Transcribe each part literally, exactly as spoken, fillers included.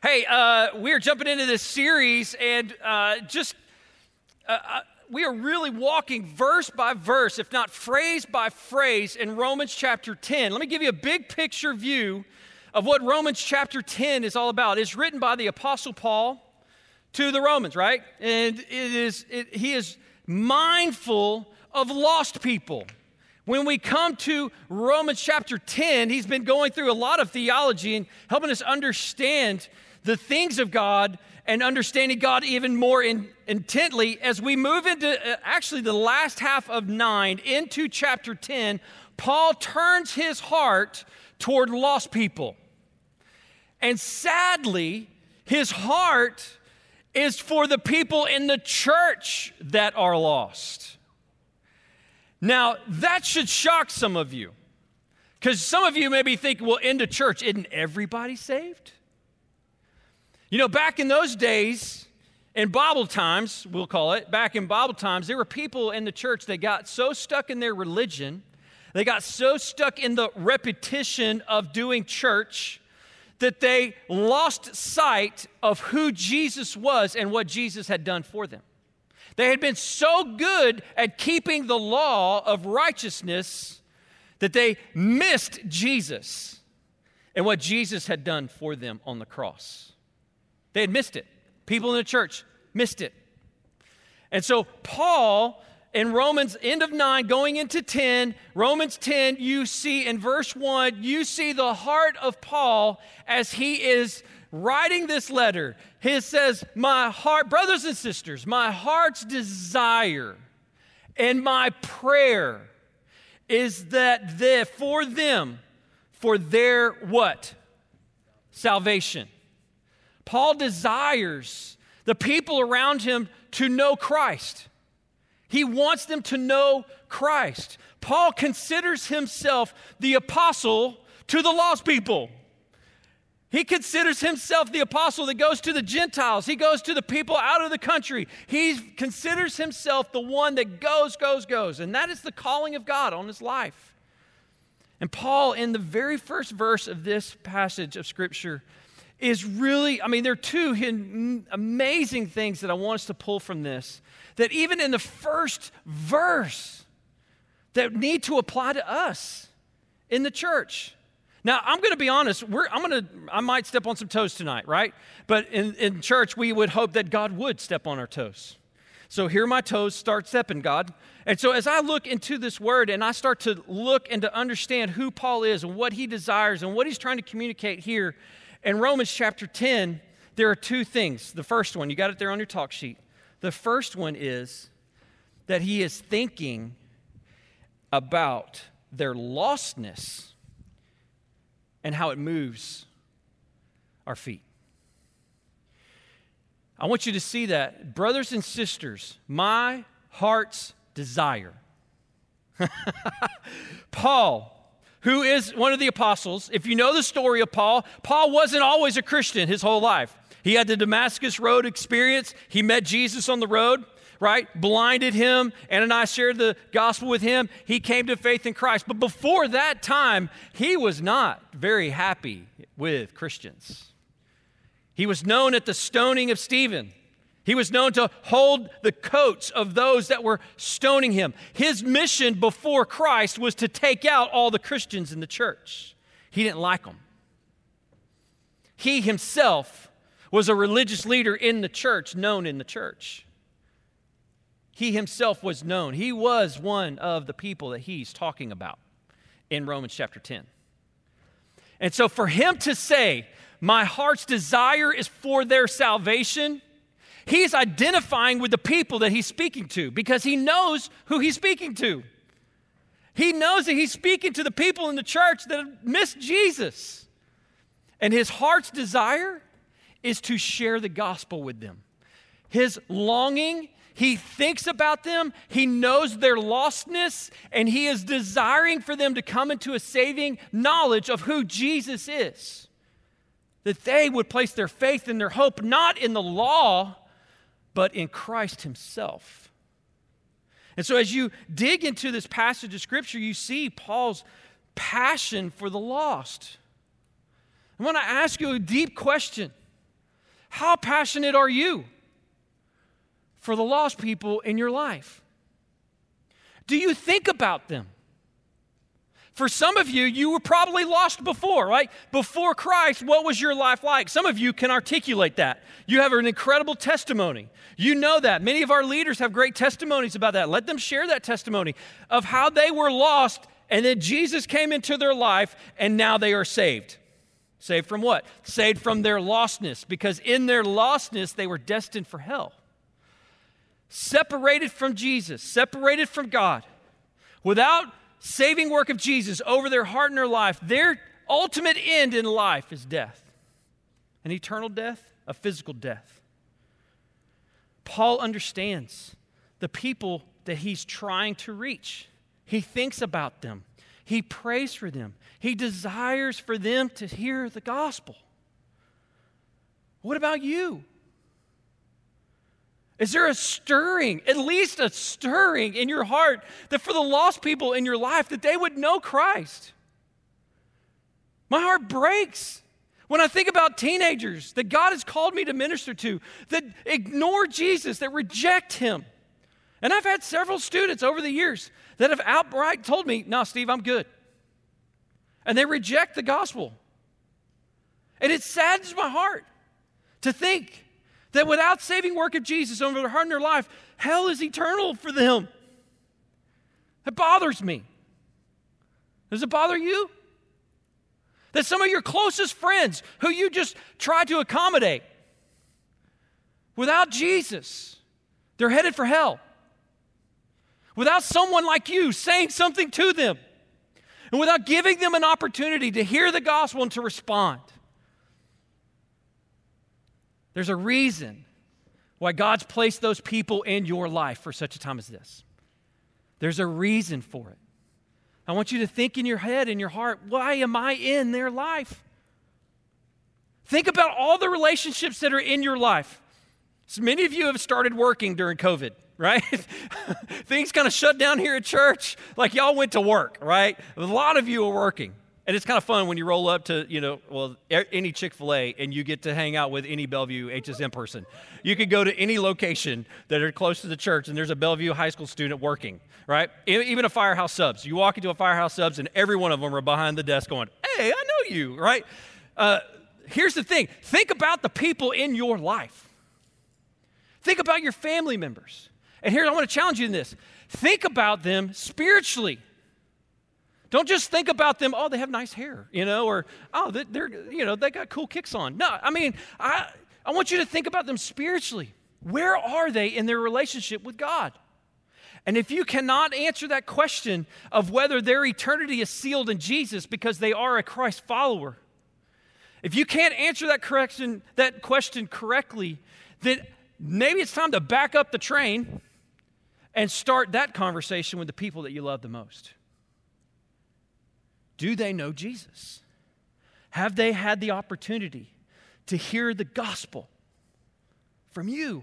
Hey, uh, we're jumping into this series, and uh, just uh, uh, we are really walking verse by verse, if not phrase by phrase, in Romans chapter ten. Let me give you a big picture view of what Romans chapter ten is all about. It's written by the Apostle Paul to the Romans, right? And it is it, he is mindful of lost people. When we come to Romans chapter ten, he's been going through a lot of theology and helping us understand the things of God and understanding God even more in, intently. As we move into uh, actually the last half of nine into chapter ten, Paul turns his heart toward lost people. And sadly, his heart is for the people in the church that are lost. Now, that should shock some of you, because some of you may be thinking, well, in the church, isn't everybody saved? You know, back in those days, in Bible times, we'll call it, back in Bible times, there were people in the church that got so stuck in their religion, they got so stuck in the repetition of doing church, that they lost sight of who Jesus was and what Jesus had done for them. They had been so good at keeping the law of righteousness that they missed Jesus and what Jesus had done for them on the cross. They had missed it. People in the church missed it. And so Paul, in Romans end of nine, going into ten, Romans ten, you see in verse one, you see the heart of Paul as he is writing this letter. He says, my heart, brothers and sisters, my heart's desire and my prayer is that they, for them, for their what? Salvation. Paul desires the people around him to know Christ. He wants them to know Christ. Paul considers himself the apostle to the lost people. He considers himself the apostle that goes to the Gentiles. He goes to the people out of the country. He considers himself the one that goes, goes, goes. And that is the calling of God on his life. And Paul, in the very first verse of this passage of Scripture, is really, I mean, there are two amazing things that I want us to pull from this, that even in the first verse, that need to apply to us in the church. Now, I'm going to be honest, we're, I'm going to, I might step on some toes tonight, right? But in, in church, we would hope that God would step on our toes. So here are my toes, start stepping, God. And so as I look into this word and I start to look and to understand who Paul is and what he desires and what he's trying to communicate here, in Romans chapter ten, there are two things. The first one, you got it there on your talk sheet. The first one is that he is thinking about their lostness and how it moves our feet. I want you to see that. Brothers and sisters, my heart's desire. Paul, who is one of the apostles, if you know the story of Paul, Paul wasn't always a Christian his whole life. He had the Damascus Road experience. He met Jesus on the road, right? Blinded him. Ananias shared the gospel with him. He came to faith in Christ. But before that time, he was not very happy with Christians. He was known at the stoning of Stephen. He was known to hold the coats of those that were stoning him. His mission before Christ was to take out all the Christians in the church. He didn't like them. He himself was a religious leader in the church, known in the church. He himself was known. He was one of the people that he's talking about in Romans chapter ten. And so for him to say, my heart's desire is for their salvation, he's identifying with the people that he's speaking to because he knows who he's speaking to. He knows that he's speaking to the people in the church that have missed Jesus. And his heart's desire is to share the gospel with them. His longing, he thinks about them, he knows their lostness, and he is desiring for them to come into a saving knowledge of who Jesus is. That they would place their faith and their hope not in the law, but in Christ himself. And so as you dig into this passage of Scripture, you see Paul's passion for the lost. I want to ask you a deep question. How passionate are you for the lost people in your life? Do you think about them? For some of you, you were probably lost before, right? Before Christ, what was your life like? Some of you can articulate that. You have an incredible testimony. You know that. Many of our leaders have great testimonies about that. Let them share that testimony of how they were lost and then Jesus came into their life and now they are saved. Saved from what? Saved from their lostness, because in their lostness, they were destined for hell. Separated from Jesus, separated from God, without saving work of Jesus over their heart and their life, their ultimate end in life is death. An eternal death, a physical death. Paul understands the people that he's trying to reach. He thinks about them. He prays for them. He desires for them to hear the gospel. What about you? Is there a stirring, at least a stirring in your heart that for the lost people in your life, that they would know Christ? My heart breaks when I think about teenagers that God has called me to minister to, that ignore Jesus, that reject him. And I've had several students over the years that have outright told me, no, Steve, I'm good. And they reject the gospel. And it saddens my heart to think that without saving work of Jesus over their heart and their life, hell is eternal for them. That bothers me. Does it bother you? That some of your closest friends who you just try to accommodate, without Jesus, they're headed for hell. Without someone like you saying something to them, and without giving them an opportunity to hear the gospel and to respond. There's a reason why God's placed those people in your life for such a time as this. There's a reason for it. I want you to think in your head, in your heart, why am I in their life? Think about all the relationships that are in your life. So many of you have started working during COVID, right? Things kind of shut down here at church, like y'all went to work, right? A lot of you are working. And it's kind of fun when you roll up to, you know, well, any Chick-fil-A and you get to hang out with any Bellevue H S M person. You could go to any location that are close to the church and there's a Bellevue high school student working, right? Even a Firehouse Subs. You walk into a Firehouse Subs and every one of them are behind the desk going, hey, I know you, right? Uh, here's the thing. Think about the people in your life. Think about your family members. And here, I want to challenge you in this. Think about them spiritually. Don't just think about them, oh, they have nice hair, you know, or, oh, they're, you know, they got cool kicks on. No, I mean, I, I want you to think about them spiritually. Where are they in their relationship with God? And if you cannot answer that question of whether their eternity is sealed in Jesus because they are a Christ follower, if you can't answer that question, that question correctly, then maybe it's time to back up the train and start that conversation with the people that you love the most. Do they know Jesus? Have they had the opportunity to hear the gospel from you?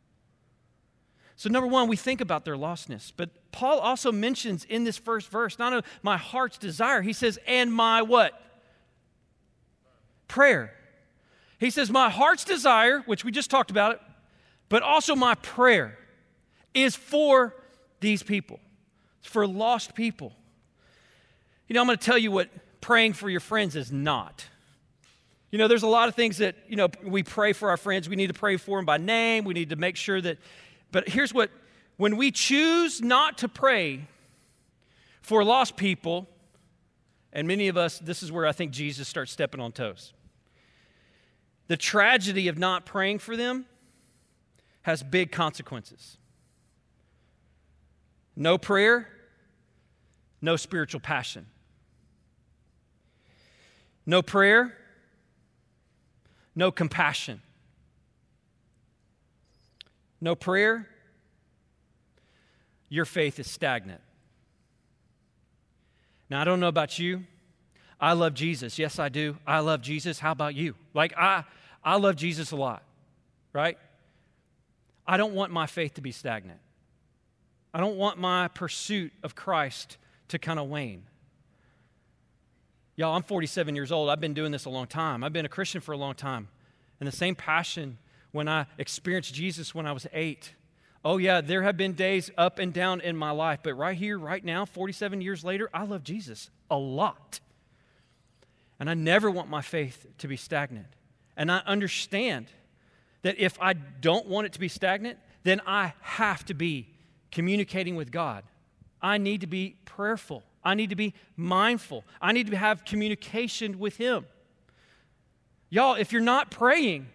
So number one, we think about their lostness. But Paul also mentions in this first verse, not only my heart's desire, he says, and my what? Prayer. He says, my heart's desire, which we just talked about it, but also my prayer is for these people. It's for lost people. You know, I'm going to tell you what praying for your friends is not. You know, there's a lot of things that, you know, we pray for our friends. We need to pray for them by name. We need to make sure that, but here's what, when we choose not to pray for lost people, and many of us, this is where I think Jesus starts stepping on toes. The tragedy of not praying for them has big consequences. No prayer, no spiritual passion. No prayer, no compassion. No prayer, your faith is stagnant. Now, I don't know about you. I love Jesus. Yes, I do. I love Jesus. How about you? Like, I, I love Jesus a lot, right? I don't want my faith to be stagnant. I don't want my pursuit of Christ to kind of wane. Y'all, I'm forty-seven years old. I've been doing this a long time. I've been a Christian for a long time. and the same passion when I experienced Jesus when I was eight. Oh yeah, there have been days up and down in my life, but right here, right now, forty-seven years later, I love Jesus a lot. And I never want my faith to be stagnant. And I understand that if I don't want it to be stagnant, then I have to be communicating with God. I need to be prayerful. I need to be mindful. I need to have communication with Him. Y'all, if you're not praying,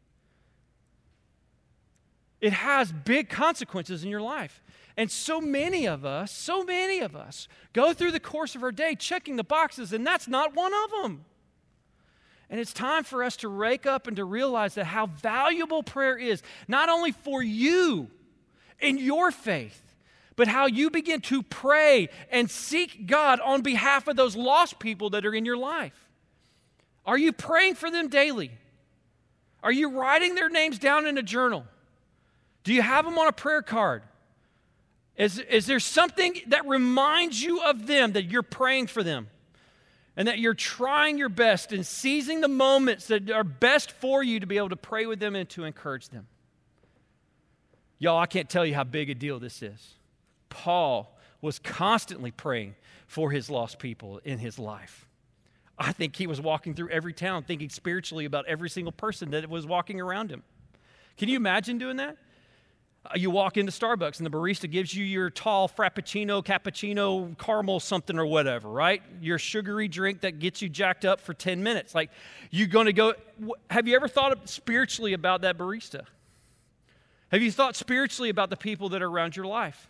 it has big consequences in your life. And so many of us, so many of us go through the course of our day checking the boxes, and that's not one of them. And it's time for us to wake up and to realize that how valuable prayer is, not only for you in your faith, but how you begin to pray and seek God on behalf of those lost people that are in your life. Are you praying for them daily? Are you writing their names down in a journal? Do you have them on a prayer card? Is, is there something that reminds you of them, that you're praying for them? And that you're trying your best and seizing the moments that are best for you to be able to pray with them and to encourage them? Y'all, I can't tell you how big a deal this is. Paul was constantly praying for his lost people in his life. I think he was walking through every town thinking spiritually about every single person that was walking around him. Can you imagine doing that? Uh, you walk into Starbucks and the barista gives you your tall frappuccino, cappuccino, caramel something or whatever, right? Your sugary drink that gets you jacked up for ten minutes. Like, you're going to go, have you ever thought spiritually about that barista? Have you thought spiritually about the people that are around your life?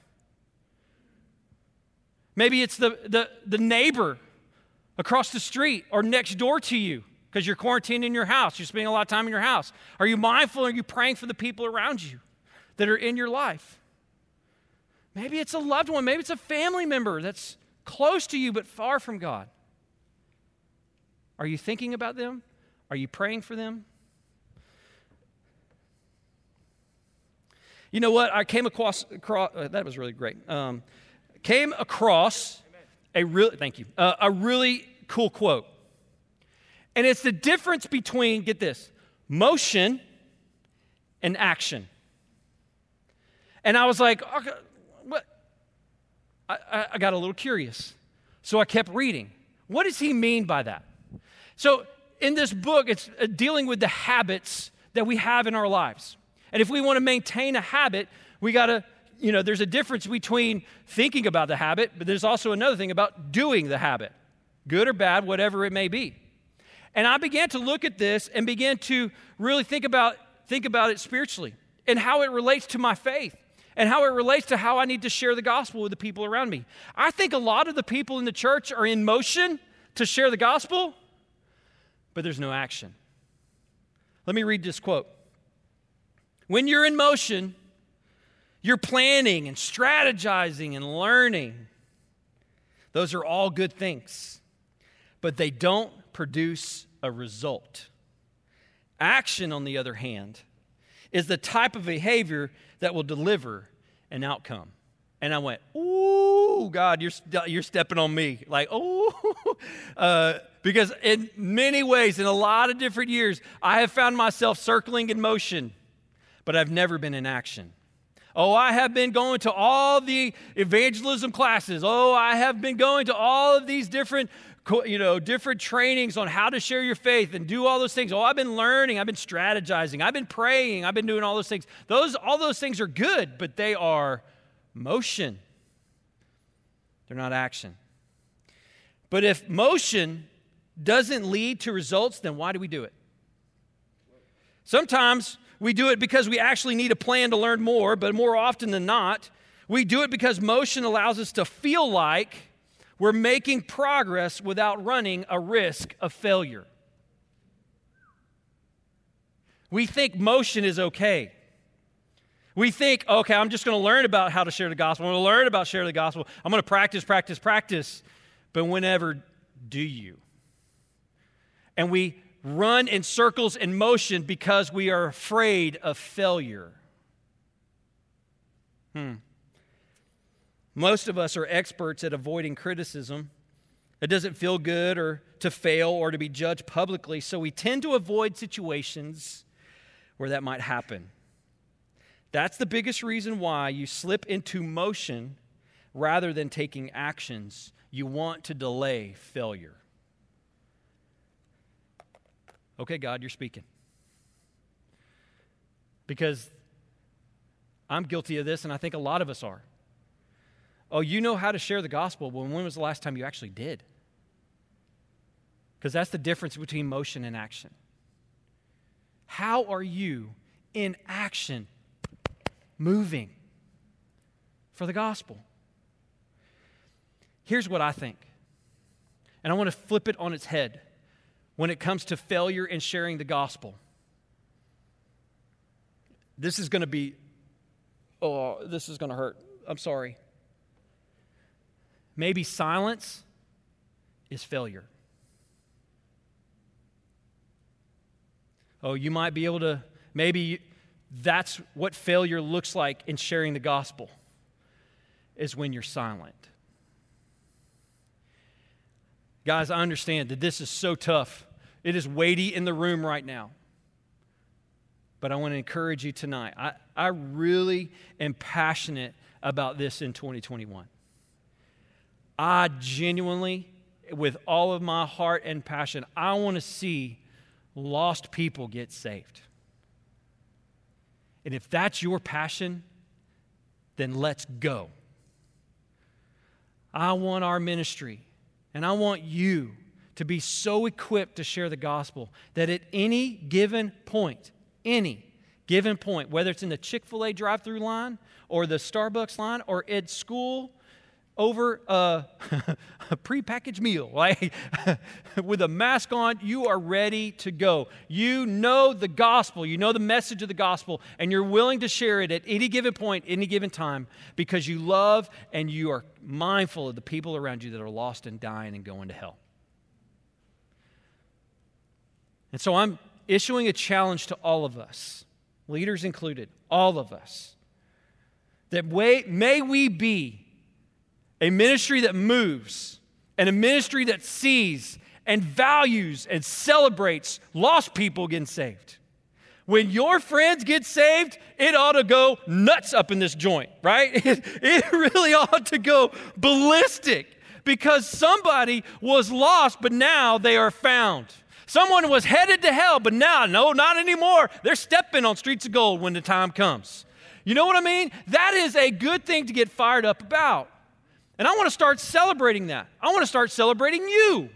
Maybe it's the, the, the neighbor across the street or next door to you because you're quarantined in your house. You're spending a lot of time in your house. Are you mindful? Are you praying for the people around you that are in your life? Maybe it's a loved one. Maybe it's a family member that's close to you but far from God. Are you thinking about them? Are you praying for them? You know what? I came across, across uh, that was really great. Um, came across a real, thank you, uh, a really cool quote. And it's the difference between, get this, motion and action. And I was like, okay, what? I, I, I got a little curious. So I kept reading. What does he mean by that? So in this book, it's uh, dealing with the habits that we have in our lives. And if we want to maintain a habit, we got to, you know, there's a difference between thinking about the habit, but there's also another thing about doing the habit, good or bad, whatever it may be. And I began to look at this and began to really think about, think about it spiritually and how it relates to my faith and how it relates to how I need to share the gospel with the people around me. I think a lot of the people in the church are in motion to share the gospel, but there's no action. Let me read this quote. When you're in motion, you're planning and strategizing and learning. Those are all good things, but they don't produce a result. Action, on the other hand, is the type of behavior that will deliver an outcome. And I went, ooh, God, you're, you're stepping on me. Like, ooh. uh, because in many ways, in a lot of different years, I have found myself circling in motion, but I've never been in action. Oh, I have been going to all the evangelism classes. Oh, I have been going to all of these different, you know, different trainings on how to share your faith and do all those things. Oh, I've been learning. I've been strategizing. I've been praying. I've been doing all those things. Those, all those things are good, but they are motion. They're not action. But if motion doesn't lead to results, then why do we do it? Sometimes we do it because we actually need a plan to learn more, but more often than not, we do it because motion allows us to feel like we're making progress without running a risk of failure. We think motion is okay. We think, okay, I'm just going to learn about how to share the gospel. I'm going to learn about sharing the gospel. I'm going to practice, practice, practice. But whenever do you? And we run in circles in motion because we are afraid of failure. Hmm. Most of us are experts at avoiding criticism It doesn't feel good or to fail or to be judged publicly, so we tend to avoid situations where that might happen. That's the biggest reason why you slip into motion rather than taking actions. You want to delay failure. Okay, God, you're speaking. Because I'm guilty of this, and I think a lot of us are. Oh, you know how to share the gospel. Well, when was the last time you actually did? Because that's the difference between motion and action. How are you in action, moving for the gospel? Here's what I think, and I want to flip it on its head when it comes to failure in sharing the gospel. This is going to be, oh, this is going to hurt. I'm sorry. Maybe silence is failure. Oh, you might be able to, maybe that's what failure looks like in sharing the gospel, is when you're silent. Guys, I understand that this is so tough. It is weighty in the room right now. But I want to encourage you tonight. I, I really am passionate about this in twenty twenty-one. I genuinely, with all of my heart and passion, I want to see lost people get saved. And if that's your passion, then let's go. I want our ministry, and I want you to be so equipped to share the gospel that at any given point, any given point, whether it's in the Chick-fil-A drive-through line or the Starbucks line or at school over a, a prepackaged meal, right? With a mask on, you are ready to go. You know the gospel, you know the message of the gospel, and you're willing to share it at any given point, any given time, because you love and you are mindful of the people around you that are lost and dying and going to hell. And so I'm issuing a challenge to all of us, leaders included, all of us, that way, may we be a ministry that moves and a ministry that sees and values and celebrates lost people getting saved. When your friends get saved, it ought to go nuts up in this joint, right? It, it really ought to go ballistic because somebody was lost, but now they are found. Someone was headed to hell, but now, no, not anymore. They're stepping on streets of gold when the time comes. You know what I mean? That is a good thing to get fired up about. And I want to start celebrating that. I want to start celebrating you.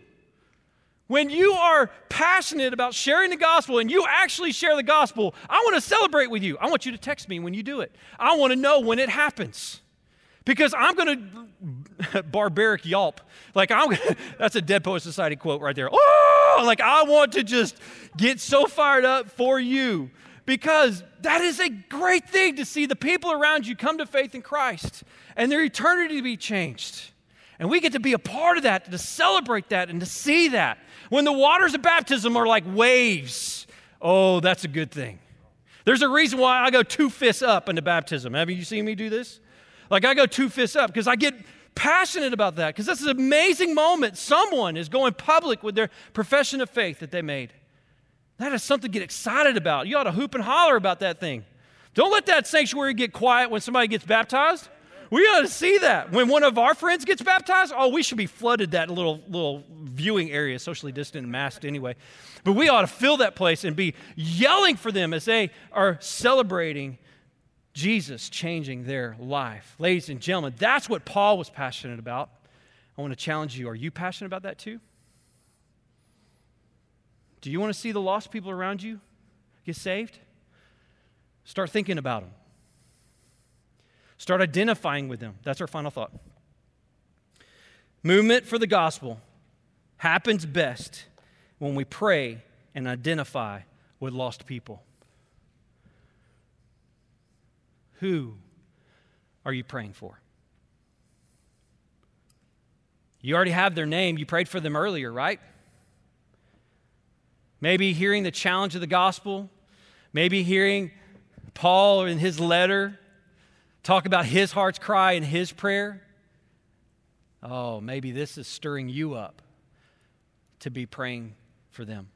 When you are passionate about sharing the gospel and you actually share the gospel, I want to celebrate with you. I want you to text me when you do it. I want to know when it happens. Because I'm going to barbaric yelp. Like I'm gonna, that's a Dead Poet Society quote right there. Oh, like I want to just get so fired up for you. Because that is a great thing to see the people around you come to faith in Christ and their eternity be changed. And we get to be a part of that, to celebrate that and to see that. When the waters of baptism are like waves, oh, that's a good thing. There's a reason why I go two fists up into baptism. Have you seen me do this? Like I go two fists up because I get passionate about that because this is an amazing moment. Someone is going public with their profession of faith that they made. That is something to get excited about. You ought to hoop and holler about that thing. Don't let that sanctuary get quiet when somebody gets baptized. We ought to see that. When one of our friends gets baptized, oh, we should be flooded that little, little viewing area, socially distant and masked anyway. But we ought to fill that place and be yelling for them as they are celebrating Jesus changing their life. Ladies and gentlemen, that's what Paul was passionate about. I want to challenge you. Are you passionate about that too? Do you want to see the lost people around you get saved? Start thinking about them. Start identifying with them. That's our final thought. Movement for the gospel happens best when we pray and identify with lost people. Who are you praying for? You already have their name. You prayed for them earlier, right? Maybe hearing the challenge of the gospel, maybe hearing Paul in his letter talk about his heart's cry and his prayer. Oh, maybe this is stirring you up to be praying for them.